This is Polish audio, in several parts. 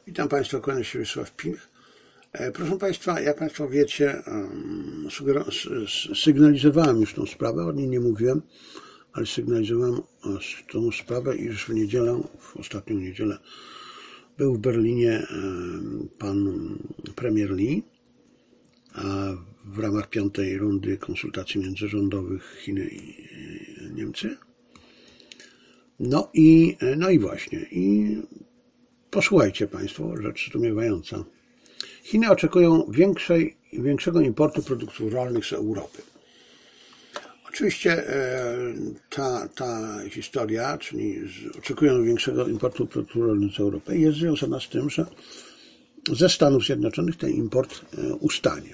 Witam Państwa, kłaniam się Wiesław Pilch. Proszę Państwa, jak Państwo wiecie, sygnalizowałem już tą sprawę, o niej nie mówiłem, ale sygnalizowałem tą sprawę, iż w niedzielę, w ostatnią niedzielę, był w Berlinie pan premier Li w ramach 5. rundy konsultacji międzyrządowych Chiny i Niemcy. No i właśnie. I posłuchajcie Państwo, rzecz zdumiewająca. Chiny oczekują większego importu produktów rolnych z Europy. Oczywiście ta historia, czyli oczekują większego importu produktów rolnych z Europy, jest związana z tym, że ze Stanów Zjednoczonych ten import ustanie.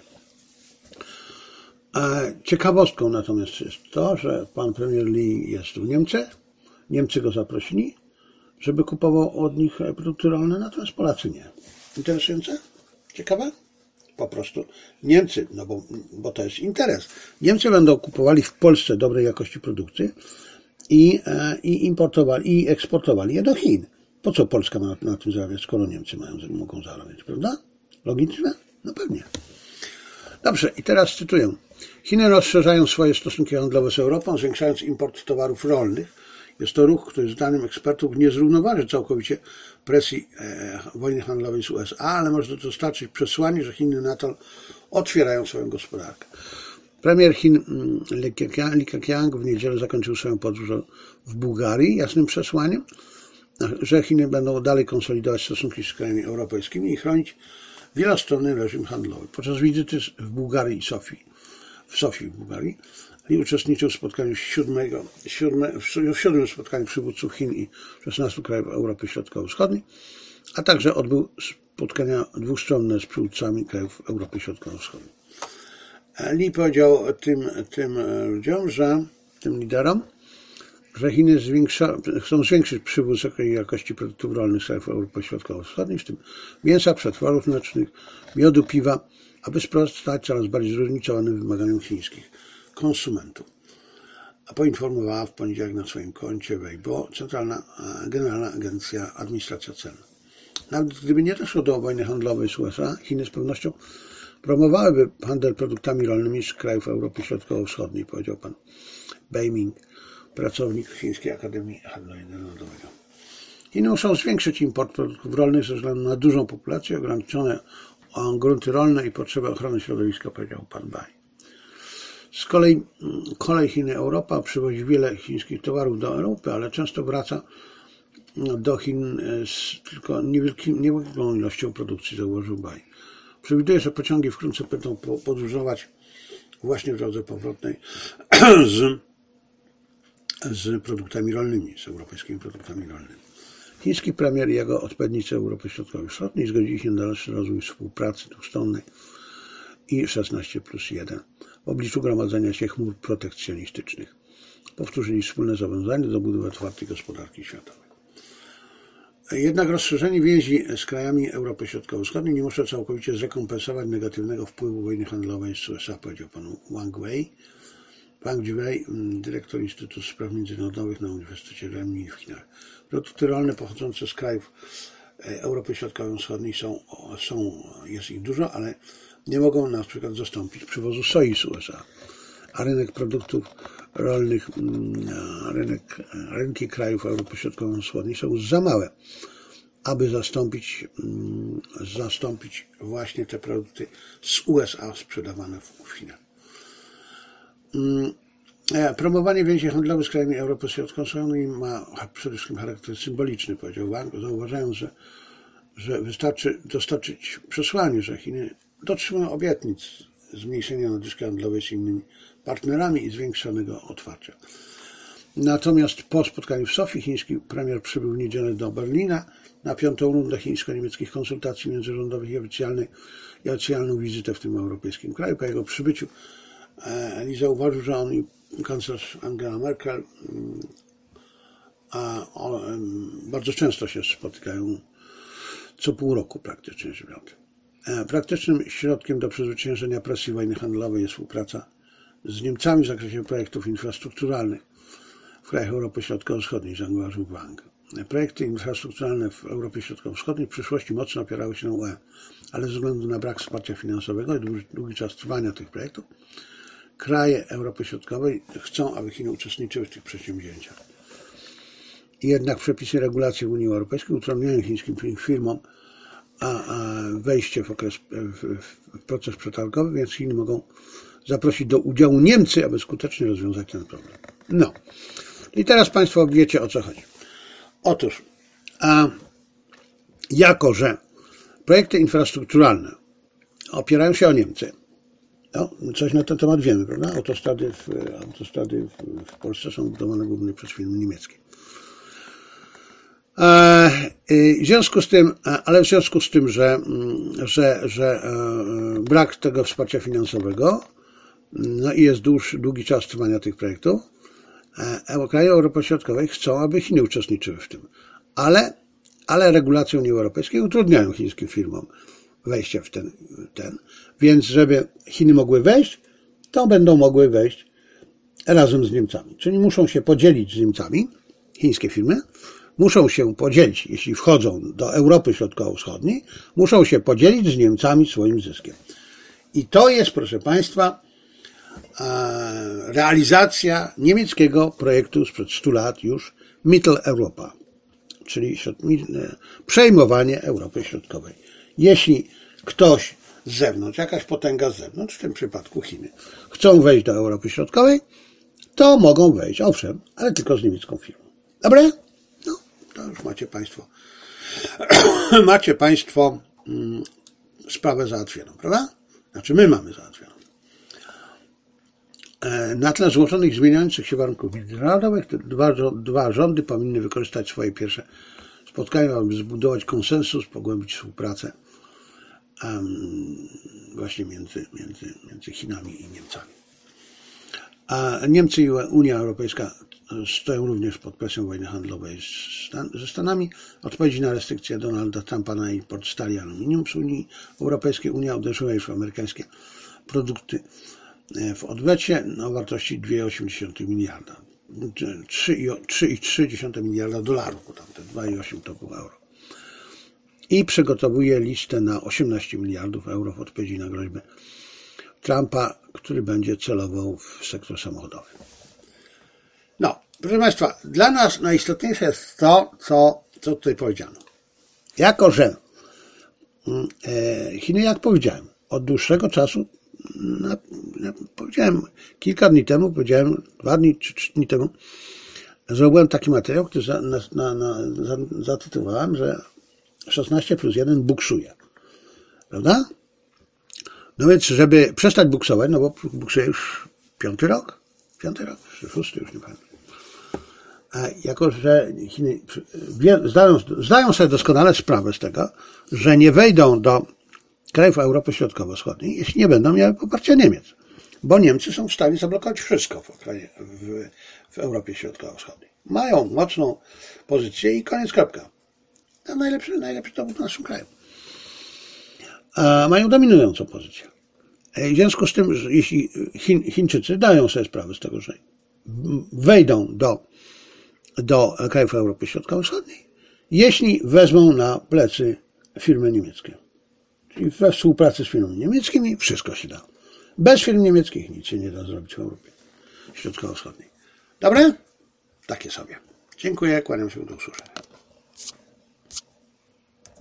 Ciekawostką natomiast jest to, że pan premier Li jest w Niemczech, Niemcy go zaprosili, żeby kupował od nich produkty rolne, natomiast Polacy nie. Interesujące? Ciekawe? Po prostu Niemcy, no bo to jest interes. Niemcy będą kupowali w Polsce dobrej jakości produkty i importowali i eksportowali je do Chin. Po co Polska ma na tym zarabiać, skoro Niemcy mogą zarabiać, prawda? Logiczne? No pewnie. Dobrze, i teraz cytuję. Chiny rozszerzają swoje stosunki handlowe z Europą, zwiększając import towarów rolnych. Jest to ruch, który zdaniem ekspertów nie zrównoważy całkowicie presji wojny handlowej z USA, ale może dostarczyć przesłanie, że Chiny nadal otwierają swoją gospodarkę. Premier Chin Li Keqiang w niedzielę zakończył swoją podróż w Bułgarii jasnym przesłaniem, że Chiny będą dalej konsolidować stosunki z krajami europejskimi i chronić wielostronny reżim handlowy. Podczas wizyty w Bułgarii i w Sofii w Bułgarii Li uczestniczył w spotkaniu w 7. spotkaniu przywódców Chin i 16 krajów Europy Środkowo-Wschodniej, a także odbył spotkania dwustronne z przywódcami krajów Europy Środkowo-Wschodniej. Li powiedział tym ludziom, tym liderom, że Chiny chcą zwiększyć przywóz wysokiej jakości produktów rolnych z krajów Europy Środkowo-Wschodniej, w tym mięsa, przetworów mlecznych, miodu, piwa, aby sprostać coraz bardziej zróżnicowanym wymaganiom chińskich konsumentów. A poinformowała w poniedziałek na swoim koncie Weibo Generalna Agencja Administracja Celna. Nawet gdyby nie doszło do wojny handlowej z USA, Chiny z pewnością promowałyby handel produktami rolnymi z krajów Europy Środkowo-Wschodniej, powiedział pan Beiming, pracownik Chińskiej Akademii Handlu Międzynarodowego. Chiny muszą zwiększyć import produktów rolnych ze względu na dużą populację, ograniczone grunty rolne i potrzebę ochrony środowiska, powiedział pan Bai. Z kolei Chiny-Europa przywozi wiele chińskich towarów do Europy, ale często wraca do Chin z tylko niewielką ilością produkcji, zauważył Bai. Przewiduje, że pociągi wkrótce będą podróżować właśnie w drodze powrotnej z produktami rolnymi, z europejskimi produktami rolnymi. Chiński premier i jego odpowiednicy Europy Środkowo-Wschodniej zgodzili się na dalszy rozwój współpracy dwustronnej i 16+1 w obliczu gromadzenia się chmur protekcjonistycznych. Powtórzyli wspólne zobowiązanie do budowy otwartej gospodarki światowej. Jednak rozszerzenie więzi z krajami Europy Środkowo-Wschodniej nie może całkowicie zrekompensować negatywnego wpływu wojny handlowej z USA, powiedział pan Wang Wei. Wang Jiwei, dyrektor Instytutu Spraw Międzynarodowych na Uniwersytecie Renmin w Chinach. Produkty rolne pochodzące z krajów Europy Środkowo-Wschodniej jest ich dużo, ale nie mogą na przykład zastąpić przywozu soi z USA. A rynek produktów rolnych, rynki krajów Europy Środkowo-Wschodniej są za małe, aby zastąpić właśnie te produkty z USA sprzedawane w Chinach. Promowanie więzi handlowych z krajami Europy Środkowo-Wschodniej ma przede wszystkim charakter symboliczny, powiedział Wang, zauważając, że wystarczy dostarczyć przesłanie, że Chiny dotrzymują obietnic zmniejszenia nadwyżki handlowej z innymi partnerami i zwiększonego otwarcia. Natomiast po spotkaniu w Sofii chiński premier przybył w niedzielę do Berlina na 5. rundę chińsko-niemieckich konsultacji międzyrządowych i oficjalną wizytę w tym europejskim kraju. Po jego przybyciu Li zauważył, że on i kanclerz Angela Merkel bardzo często się spotykają, co pół roku praktycznie rzecz biorąc. Praktycznym środkiem do przezwyciężenia presji wojny handlowej jest współpraca z Niemcami w zakresie projektów infrastrukturalnych w krajach Europy Środkowo-Wschodniej, zauważył Wang. projekty infrastrukturalne w Europie Środkowo-Wschodniej w przyszłości mocno opierały się na UE, ale ze względu na brak wsparcia finansowego i długi czas trwania tych projektów, kraje Europy Środkowej chcą, aby Chiny uczestniczyły w tych przedsięwzięciach. Jednak przepisy regulacji Unii Europejskiej utrudniają chińskim firmom wejście w proces przetargowy, więc Chiny mogą zaprosić do udziału Niemcy, aby skutecznie rozwiązać ten problem. No. I teraz Państwo wiecie, o co chodzi. Otóż, jako że projekty infrastrukturalne opierają się o Niemcy, no, coś na ten temat wiemy, prawda? Autostrady w Polsce są budowane głównie przez firmy niemieckie. W związku z tym, że brak tego wsparcia finansowego, no i jest długi czas trwania tych projektów, kraje Europy Środkowej chcą, aby Chiny uczestniczyły w tym. Ale regulacje Unii Europejskiej utrudniają chińskim firmom wejście w ten. Więc żeby Chiny mogły wejść, to będą mogły wejść razem z Niemcami. Czyli muszą się podzielić z Niemcami, chińskie firmy, muszą się podzielić, jeśli wchodzą do Europy Środkowo-Wschodniej, muszą się podzielić z Niemcami swoim zyskiem. I to jest, proszę Państwa, realizacja niemieckiego projektu sprzed 100 lat już Mitteleuropa, czyli przejmowanie Europy Środkowej. Jeśli ktoś z zewnątrz, jakaś potęga z zewnątrz, w tym przypadku Chiny, chcą wejść do Europy Środkowej, to mogą wejść, owszem, ale tylko z niemiecką firmą. Dobra? No, to już macie Państwo sprawę załatwioną, prawda? Znaczy my mamy załatwioną. Na tle złożonych, zmieniających się warunków międzynarodowych, te dwa rządy powinny wykorzystać swoje pierwsze spotkania, aby zbudować konsensus, pogłębić współpracę właśnie między Chinami i Niemcami. A Niemcy i Unia Europejska stoją również pod presją wojny handlowej ze Stanami. Odpowiedzi na restrykcje Donalda Trumpa na import stali i aluminium z Unii Europejskiej. Unia uderzyła już w amerykańskie produkty w odwecie o wartości 2,8 miliarda. 3,3 miliarda dolarów, bo tam te 2,8 to było euro. I przygotowuje listę na 18 miliardów euro w odpowiedzi na groźbę Trumpa, który będzie celował w sektor samochodowy. No, proszę Państwa, dla nas najistotniejsze jest to, co tutaj powiedziano. Jako że Chiny, jak powiedziałem, od dłuższego czasu, powiedziałem kilka dni temu, 2 dni czy 3 dni temu, zrobiłem taki materiał, który zatytułowałem, że 16+1 buksuje. Prawda? No więc, żeby przestać buksować, no bo buksuje już 5. rok, czy 6, już nie pamiętam. A jako że Chiny zdają sobie doskonale sprawę z tego, że nie wejdą do krajów Europy Środkowo-Wschodniej, jeśli nie będą miały poparcia Niemiec. Bo Niemcy są w stanie zablokować wszystko w Europie Środkowo-Wschodniej. Mają mocną pozycję i koniec, kropka. To najlepszy dowód w naszym kraju. Mają dominującą pozycję. W związku z tym, że jeśli Chińczycy dają sobie sprawę z tego, że wejdą do krajów Europy Środkowo-Wschodniej, jeśli wezmą na plecy firmy niemieckie. Czyli we współpracy z firmami niemieckimi wszystko się da. Bez firm niemieckich nic się nie da zrobić w Europie Środkowo-Wschodniej. Dobre? Takie sobie. Dziękuję, kłaniam się, do usłyszenia.